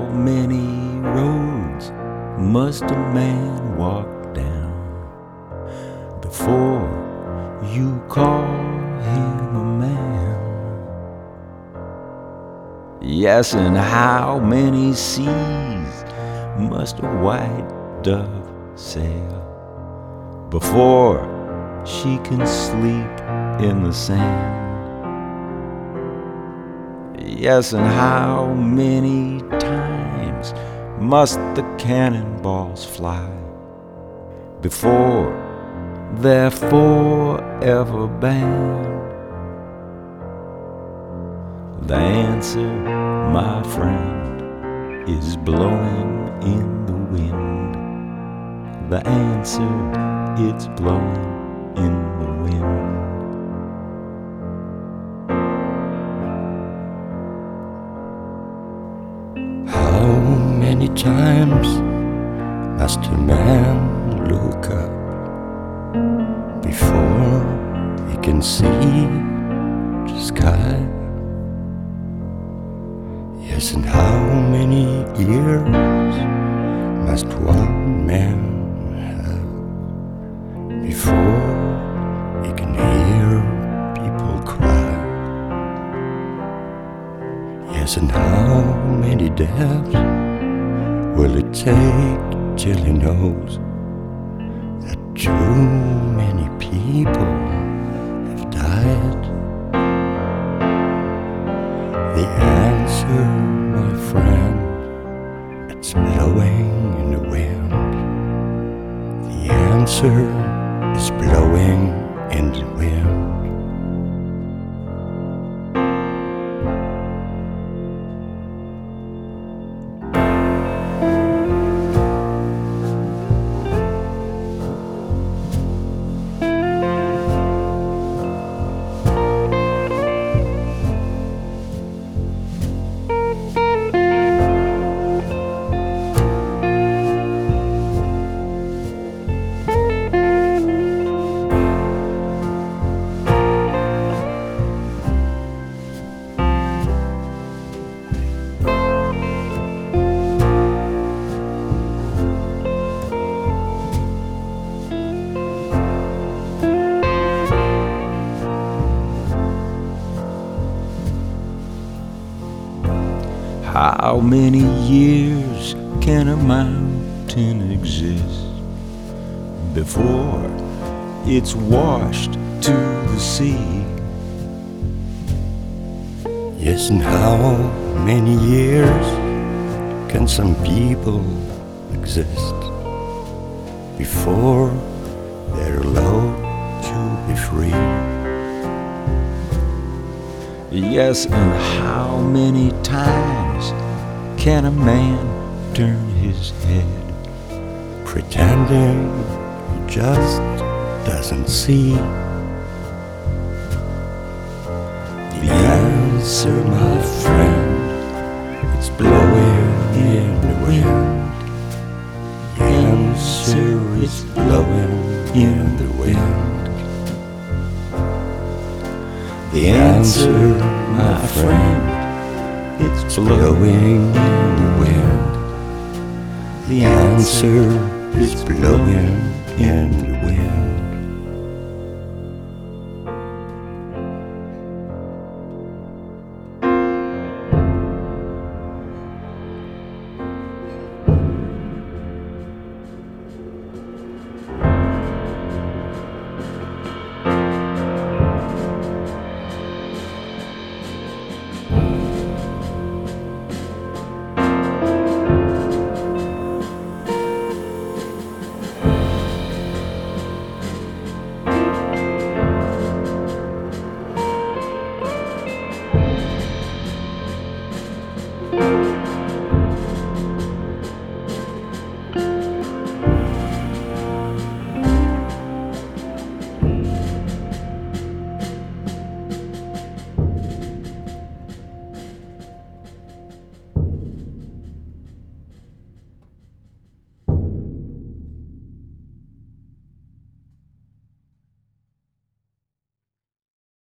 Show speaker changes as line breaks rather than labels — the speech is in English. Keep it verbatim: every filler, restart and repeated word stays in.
many roads must a man walk down before you call him a man? Yes, and how many seas must a white dove sail before she can sleep in the sand? Yes, and how many times must the cannonballs fly before they're forever banned? The answer, my friend, is blowing in the wind. The answer, it's blowing in the wind.
How many times must a man look up before he can see the sky? Yes, and how many ears must one man have before he can hear people cry? Yes, and how many deaths will it take till he knows that too many people have died? The answer, my friend, it's blowing in the wind. The answer is blowing in the wind.
How many years can a mountain exist before it's washed to the sea?
Yes, and how many years can some people exist before they're allowed to be free?
Yes, and how many times can a man turn his head,
pretending he just doesn't see? The answer, my friend, it's blowing in the wind. The answer is blowing in the wind.
the answer, my friend, it's blowing in the wind.
The answer is blowing in the wind.